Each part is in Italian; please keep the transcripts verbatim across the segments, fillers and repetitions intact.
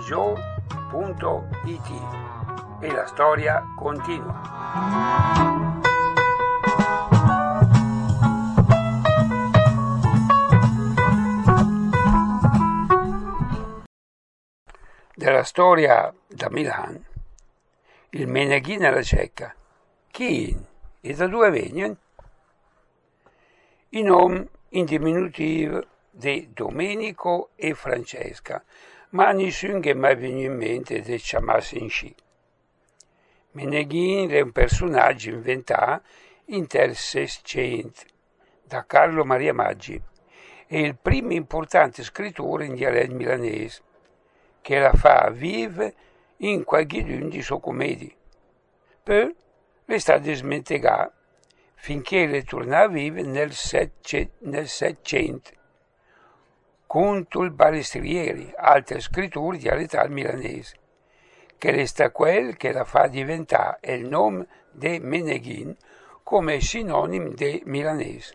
redigio punto it e la storia continua. Della storia da Milan, il Meneghin e la cieca. Chi? E da dove vengono? I nomi in diminutivo di Domenico e Francesca, ma nessuno che mi è venuto in mente di chiamarsi in sci. Meneghin è un personaggio inventato in del Seicento da Carlo Maria Maggi, è il primo importante scrittore in dialetto milanese, che la fa vivere in qualcuno di suoi commedie. Poi è stato smentegato finché le torna a vivere nel Settecento, contro il Balestrieri, altro scrittore dialettale milanese, che resta quel che la fa diventare il nome di Meneghin come sinonimo di milanese.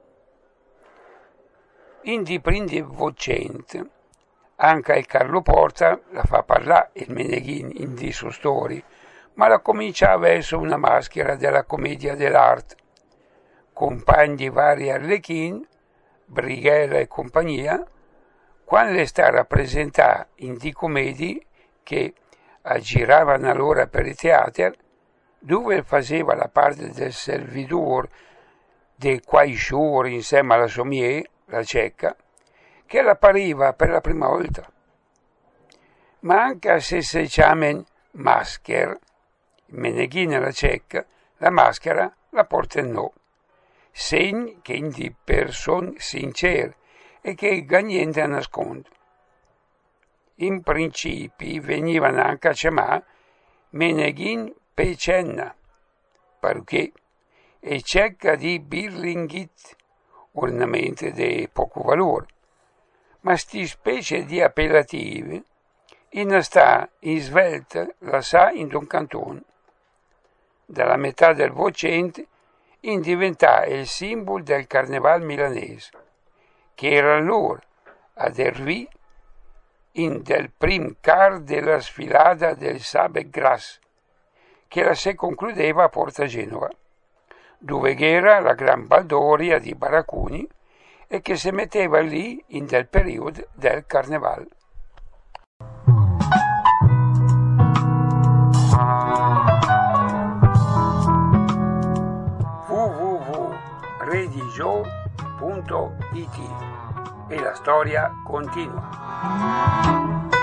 In di primi vocente, anche il Carlo Porta la fa parlare il Meneghin in di sue storie, ma la comincia verso una maschera della commedia dell'arte. Compagni di vari arlecchini, Brighella e compagnia, quando le sta rappresentata in di commedie che aggiravano allora per il teatro, dove faceva la parte del servitore de Quaisciur insieme alla sommier, la cieca, che appariva per la prima volta. Ma anche se si chiama maschera, Meneghin e la cieca, la maschera la porta no, segno che in di persone sincere e che niente a nascondere. In principi venivano anche a chiamare Meneghin Pecenna, perché è cieca di birlinghit, ornamenti di poco valore, ma sti specie di appellativi in sta in svelta la sa in un cantone. Dalla metà del Vocente in diventà il simbolo del carnevale milanese, che era allora ad Ervì in del prim car della sfilata del Sabec Gras, che la si concludeva a Porta Genova, dove era la gran baldoria di baraccuni e che si metteva lì in del periodo del carnevale. w w w punto redigio punto it e la storia continua.